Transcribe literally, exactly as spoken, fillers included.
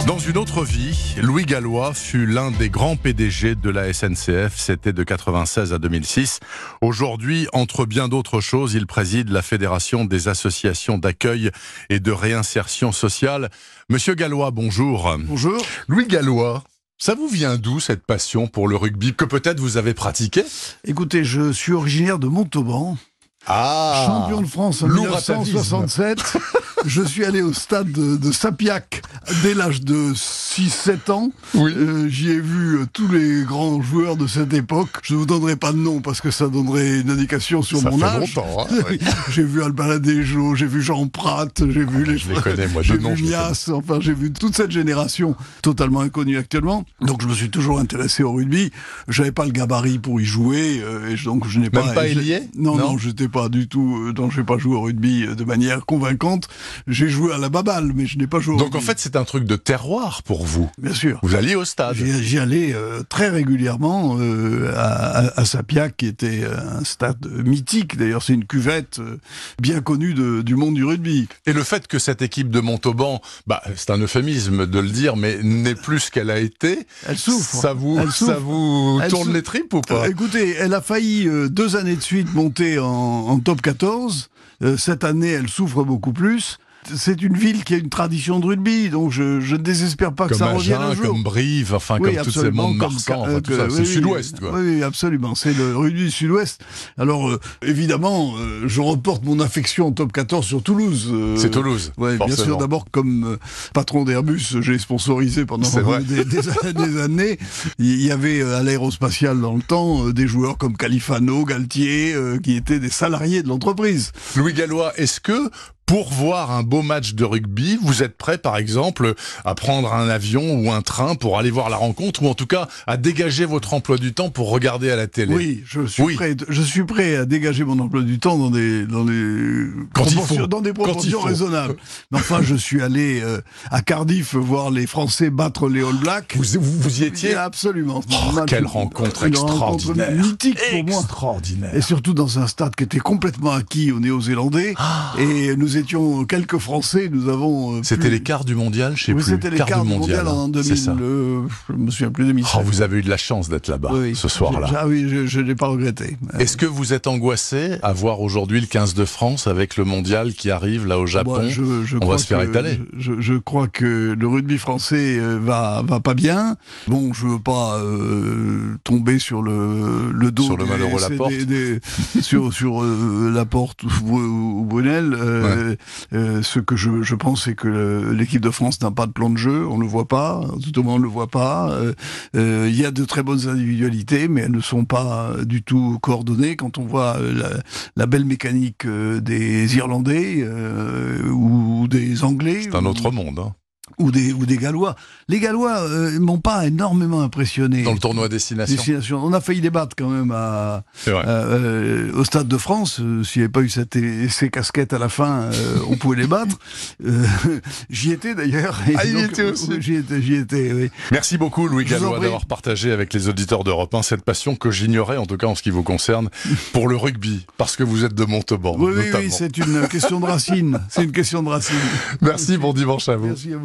Dans une autre vie, Louis Gallois fut l'un des grands P D G de la S N C F, c'était de quatre-vingt-seize à deux mille six. Aujourd'hui, entre bien d'autres choses, il préside la Fédération des associations d'accueil et de réinsertion sociale. Monsieur Gallois, bonjour. Bonjour. Louis Gallois, ça vous vient d'où cette passion pour le rugby que peut-être vous avez pratiqué? Écoutez, je suis originaire de Montauban. Ah, champion de France en mille neuf cent soixante-sept. Je suis allé au stade de, de Sapiac dès l'âge de six sept ans. Oui. Euh, j'y ai vu euh, tous les grands joueurs de cette époque. Je ne vous donnerai pas de nom parce que ça donnerait une indication sur ça mon fait âge. Longtemps, hein, oui. J'ai vu Albaladejo, j'ai vu Jean Prat, j'ai vu ah, les... Je les connais, moi, de j'ai nom, vu je les Nias, enfin j'ai vu toute cette génération totalement inconnue actuellement. Donc je me suis toujours intéressé au rugby. J'avais pas le gabarit pour y jouer, euh, et donc je n'ai Même pas... pas ailier? Non, non, non, j'étais pas du tout... Euh, non, je n'ai pas joué au rugby de manière convaincante. J'ai joué à la baballe, mais je n'ai pas joué au Donc rugby. en fait, c'est un truc de terroir pour vous. Bien sûr. Vous alliez au stade. J'y, j'y allais euh, très régulièrement euh, à, à, à Sapiac, qui était un stade mythique. D'ailleurs, c'est une cuvette euh, bien connue de, du monde du rugby. Et le fait que cette équipe de Montauban, bah, c'est un euphémisme de le dire, mais n'est plus ce qu'elle a été, elle souffre. Ça vous, elle souffre. Ça vous elle tourne souffre. les tripes ou pas? euh, Écoutez, elle a failli euh, deux années de suite monter en, en top quatorze. Euh, cette année, elle souffre beaucoup plus. C'est une ville qui a une tradition de rugby, donc je, je ne désespère pas comme que ça Agen, revienne un jour. Comme Brive, enfin oui, comme tous ces mondes marsands, enfin, tout ça, oui, c'est oui, sud-ouest, quoi. Oui, absolument, c'est le rugby du sud-ouest. Alors, euh, évidemment, euh, je reporte mon affection en top quatorze sur Toulouse. Euh, c'est Toulouse, ouais, bien sûr, d'abord, comme euh, patron d'Airbus, j'ai sponsorisé pendant des, des, des années. Il y avait euh, à l'aérospatiale dans le temps euh, des joueurs comme Califano, Galtier, euh, qui étaient des salariés de l'entreprise. Louis Gallois, est-ce que pour voir un beau match de rugby, vous êtes prêt, par exemple, à prendre un avion ou un train pour aller voir la rencontre, ou en tout cas à dégager votre emploi du temps pour regarder à la télé? Oui, je suis oui. prêt. Je suis prêt à dégager mon emploi du temps dans des dans des quand proportions, il faut. dans des proportions raisonnables. Mais enfin, je suis allé euh, à Cardiff voir les Français battre les All Blacks. Vous, vous, vous y étiez? Absolument. Oh, match, quelle rencontre une extraordinaire, rencontre mythique pour moi. Extraordinaire. Et surtout dans un stade qui était complètement acquis aux Néo-Zélandais. Ah. Et nous étions quelques Français, nous avons... Euh, c'était plus... les quarts du mondial, je sais oui, plus. C'était les quarts du mondial, mondial en deux mille. Euh, je me souviens plus de deux mille sept. Oh, vous avez eu de la chance d'être là-bas, oui, ce soir-là. Ah oui, je ne l'ai pas regretté. Est-ce que vous êtes angoissé à voir aujourd'hui le quinze de France avec le mondial qui arrive là au Japon? Moi, je, je On va se faire étaler. Je, je crois que le rugby français va, va pas bien. Bon, je veux pas euh, tomber sur le, le dos sur le des, malheureux Laporte. Des, des, sur sur euh, Laporte ou, ou, ou Brunel. Euh, ouais. euh, ce que je, je pense, c'est que le, l'équipe de France n'a pas de plan de jeu. On le voit pas. Tout au moins, on le voit pas. Il euh, euh, y a de très bonnes individualités, mais elles ne sont pas du tout coordonnées. Quand on voit la, la belle mécanique des Irlandais euh, ou des Anglais, c'est un autre monde, hein. Ou des, ou des Gallois. Les Gallois euh, m'ont pas énormément impressionné. Dans le tournoi Destination. Destination. On a failli les battre quand même à, à, euh, au Stade de France. Euh, s'il n'y avait pas eu cette, ces casquettes à la fin, euh, on pouvait les battre. Euh, j'y étais d'ailleurs. Ah, y était aussi. J'y étais, j'y étais, oui. Merci beaucoup Louis Gallois d'avoir partagé avec les auditeurs d'Europe un cette passion que j'ignorais, en tout cas en ce qui vous concerne, pour le rugby. Parce que vous êtes de Montauban. Oui, oui, oui, c'est une question de racine. C'est une question de racine. Merci, bon dimanche à vous. Merci à vous.